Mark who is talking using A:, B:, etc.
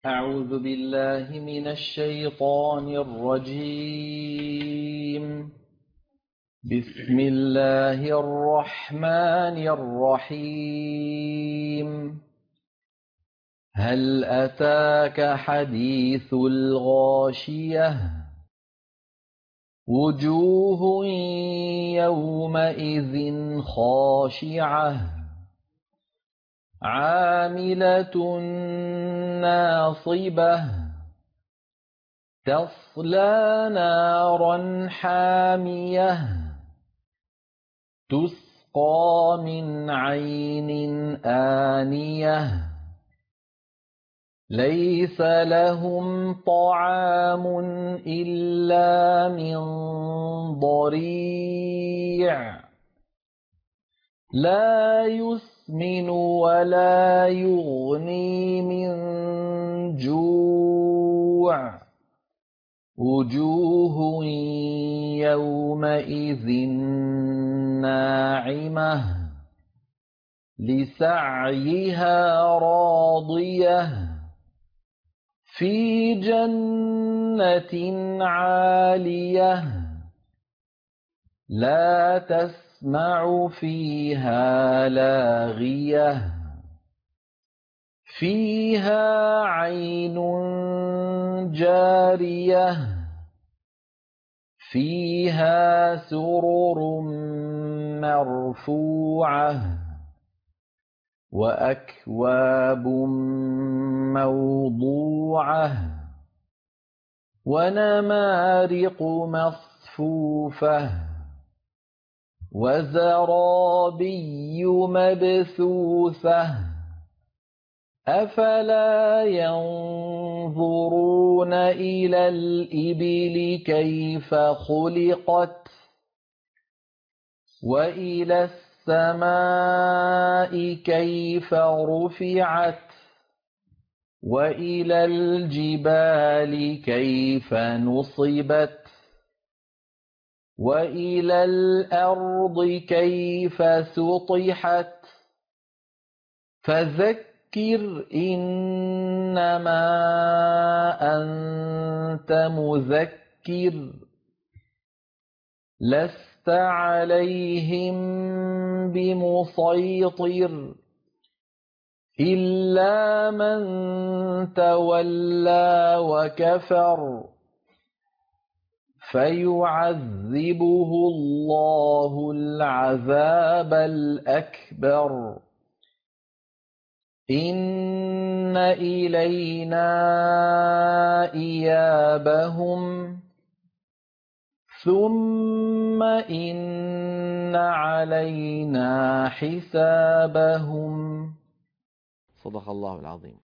A: أعوذ بالله من الشيطان الرجيم. بسم الله الرحمن الرحيم. هل أتاك حديث الغاشية؟ وجوه يومئذ خاشعة عاملة ناصبة تصلى نارا حامية تسقى من عين آنية ليس لهم طعام إلا من ضريع لا يسمن ولا يغني من جوع وجوه يومئذ ناعمة لسعيها راضية في جنة عالية لا تسمع فيها لاغية فيها عين جارية فيها سرر مرفوعة وأكواب موضوعة ونمارق مصفوفة وزرابي مبثوثة أفلا ينظرون إلى الإبل كيف خلقت وإلى السماء كيف رفعت وإلى الجبال كيف نصبت وإلى الأرض كيف سطحت فذكر إنما أنت مذكر لست عليهم بمسيطر إلا من تولى وكفر فيعذبه الله العذاب الأكبر إن إلينا إيابهم ثم إن علينا حسابهم.
B: صدق الله العظيم.